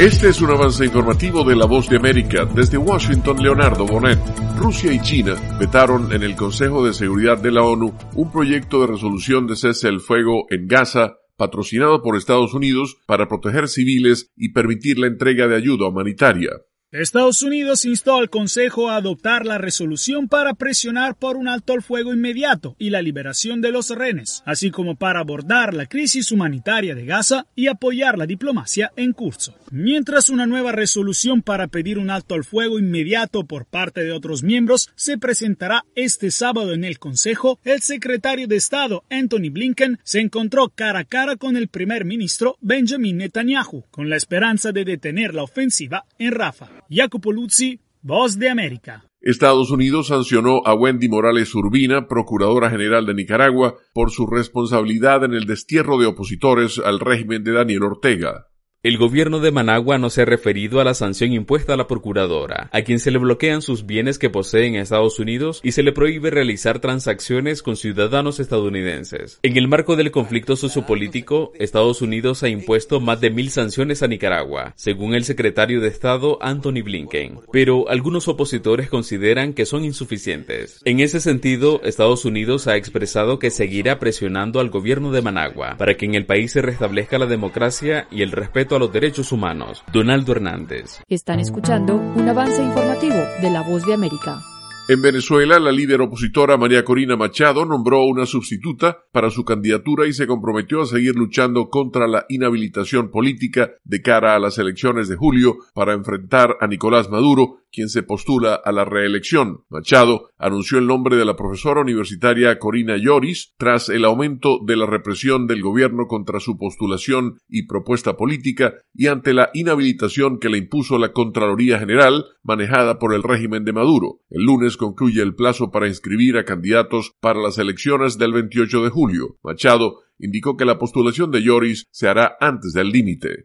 Este es un avance informativo de La Voz de América. Desde Washington, Leonardo Bonet. Rusia y China vetaron en el Consejo de Seguridad de la ONU un proyecto de resolución de cese al fuego en Gaza, patrocinado por Estados Unidos para proteger civiles y permitir la entrega de ayuda humanitaria. Estados Unidos instó al Consejo a adoptar la resolución para presionar por un alto al fuego inmediato y la liberación de los rehenes, así como para abordar la crisis humanitaria de Gaza y apoyar la diplomacia en curso. Mientras una nueva resolución para pedir un alto al fuego inmediato por parte de otros miembros se presentará este sábado en el Consejo, el secretario de Estado Antony Blinken se encontró cara a cara con el primer ministro Benjamin Netanyahu, con la esperanza de detener la ofensiva en Rafah. Jacopo Luzzi, Voz de América. Estados Unidos sancionó a Wendy Morales Urbina, procuradora general de Nicaragua, por su responsabilidad en el destierro de opositores al régimen de Daniel Ortega. El gobierno de Managua no se ha referido a la sanción impuesta a la procuradora, a quien se le bloquean sus bienes que posee en Estados Unidos y se le prohíbe realizar transacciones con ciudadanos estadounidenses. En el marco del conflicto sociopolítico, Estados Unidos ha impuesto más de 1,000 sanciones a Nicaragua, según el secretario de Estado Antony Blinken, pero algunos opositores consideran que son insuficientes. En ese sentido, Estados Unidos ha expresado que seguirá presionando al gobierno de Managua para que en el país se restablezca la democracia y el respeto a los derechos humanos. Donaldo Hernández. Están escuchando un avance informativo de La Voz de América. En Venezuela, la líder opositora María Corina Machado nombró una sustituta para su candidatura y se comprometió a seguir luchando contra la inhabilitación política de cara a las elecciones de julio para enfrentar a Nicolás Maduro, quien se postula a la reelección. Machado anunció el nombre de la profesora universitaria Corina Lloris tras el aumento de la represión del gobierno contra su postulación y propuesta política y ante la inhabilitación que le impuso la Contraloría General manejada por el régimen de Maduro. El lunes concluye el plazo para inscribir a candidatos para las elecciones del 28 de julio. Machado indicó que la postulación de Lloris se hará antes del límite.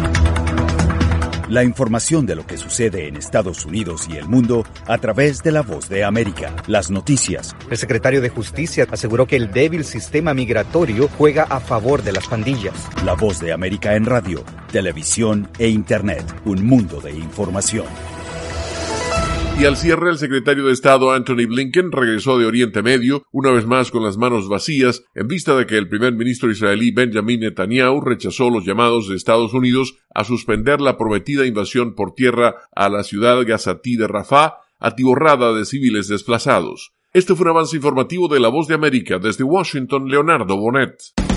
La información de lo que sucede en Estados Unidos y el mundo a través de La Voz de América. Las noticias. El secretario de Justicia aseguró que el débil sistema migratorio juega a favor de las pandillas. La Voz de América en radio, televisión e Internet. Un mundo de información. Y al cierre, el secretario de Estado Antony Blinken regresó de Oriente Medio, una vez más con las manos vacías, en vista de que el primer ministro israelí Benjamin Netanyahu rechazó los llamados de Estados Unidos a suspender la prometida invasión por tierra a la ciudad gazatí de Rafah, atiborrada de civiles desplazados. Este fue un avance informativo de La Voz de América. Desde Washington, Leonardo Bonet.